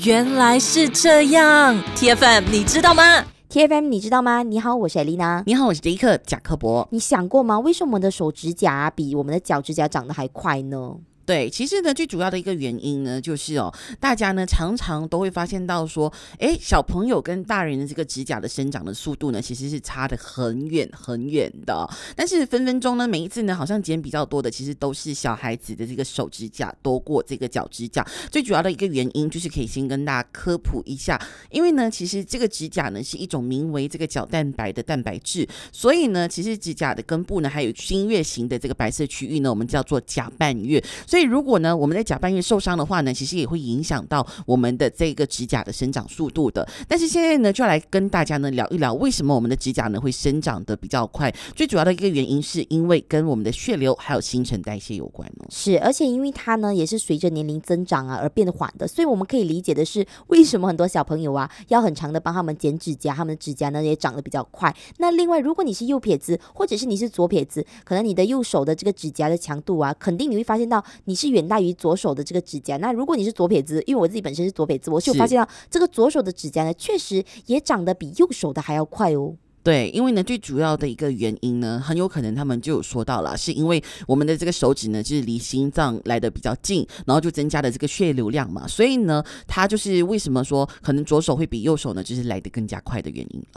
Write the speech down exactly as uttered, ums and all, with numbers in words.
原来是这样 ，T F M 你知道吗 ？T F M 你知道吗？你好，我是艾丽娜。 你好，我是迪克贾克伯。 你想过吗？为什么我们的手指甲、啊、比我们的脚指甲长得还快呢？ 对，其实呢，最主要的一个原因呢，就是哦，大家呢常常都会发现到说，哎，小朋友跟大人的这个指甲的生长的速度呢，其实是差得很远很远的。但是分分钟呢，每一次呢，好像剪比较多的，其实都是小孩子的这个手指甲多过这个脚指甲。最主要的一个原因，就是可以先跟大家科普一下，因为呢，其实这个指甲呢是一种名为这个角蛋白的蛋白质，所以呢，其实指甲的根部呢，还有新月形的这个白色区域呢，我们叫做甲半月。所以如果呢我们的甲半月受伤的话呢，其实也会影响到我们的这个指甲的生长速度的。但是现在呢就要来跟大家呢聊一聊，为什么我们的指甲呢会生长的比较快。最主要的一个原因是因为跟我们的血流还有新陈代谢有关哦。 是，而且因为它呢也是随着年龄增长啊而变得缓的，所以我们可以理解的是为什么很多小朋友啊要很长的帮他们剪指甲，他们的指甲呢也长得比较快。那另外如果你是右撇子或者是你是左撇子，可能你的右手的这个指甲的强度啊，肯定你会发现到你是远大于左手的这个指甲。那如果你是左撇子，因为我自己本身是左撇子，我是有发现到这个左手的指甲呢确实也长得比右手的还要快哦。 对，因为呢，最主要的一个原因呢，很有可能他们就有说到了，是因为我们的这个手指呢，就是离心脏来的比较近，然后就增加了这个血流量嘛，所以呢，它就是为什么说可能左手会比右手呢，就是来得更加快的原因。